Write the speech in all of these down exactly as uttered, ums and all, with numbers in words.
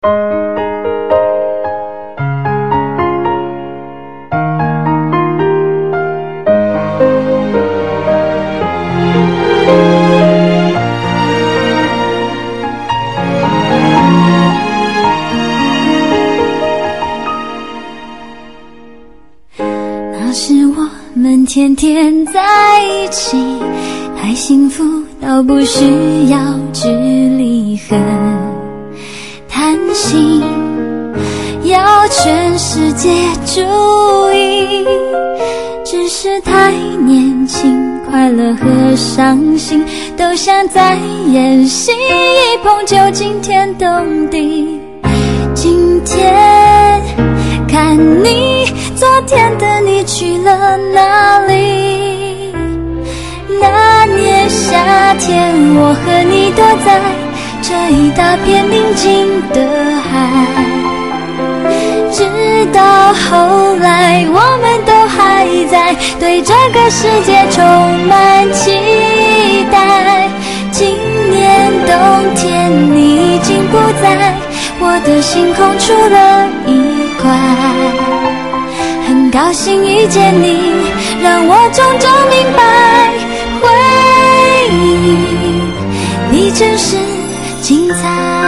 那时我们天天在一起，太幸福到不需要距离和谈心，要全世界注意，只是太年轻，快乐和伤心都像在演戏，一碰就惊天动地。今天看你，昨天的你去了哪里？那年夏天，我和你躲在这一大片宁静的海，直到后来我们都还在对这个世界充满期待。今年冬天你已经不在我的星空出了一块，很高兴遇见你，让我终究明白，回忆你真是精彩。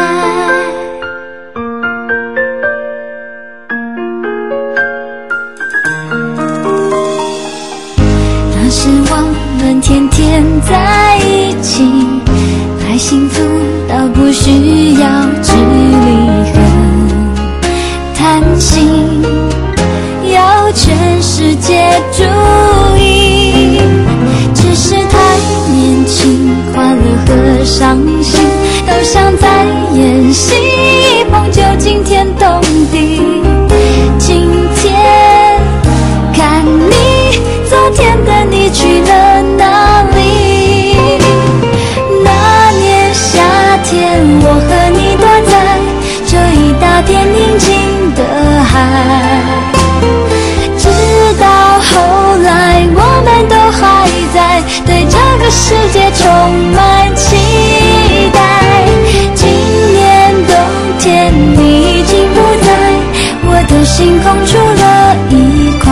那时我们天天在一起，太幸福到不需要距离和谈心，要全世界注意，只是太年轻，快乐和伤心都像在演戏，一碰就惊天动地。今天看你，昨天的你去了哪里？那年夏天，我和你躲在这一大片宁静的海，直到后来我们都还在对这个世界充满期待。今年冬天你已经不在我的星空出了一块，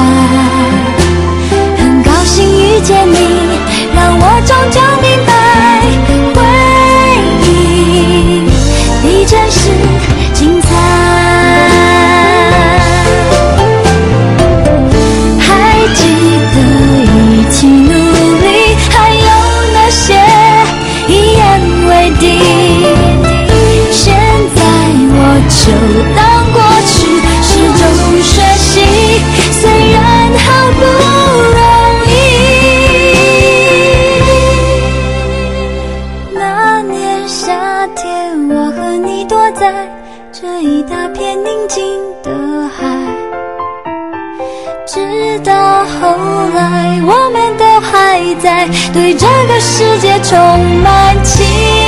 很高兴遇见你，让我终究明白，回忆你真是精彩。还记得一起努力，还有那些一言为定，现在我就当过去是种学习，虽然好不容易。那年夏天，我和你躲在这一大片宁静的海，直到后来我们都还在对这个世界充满期待。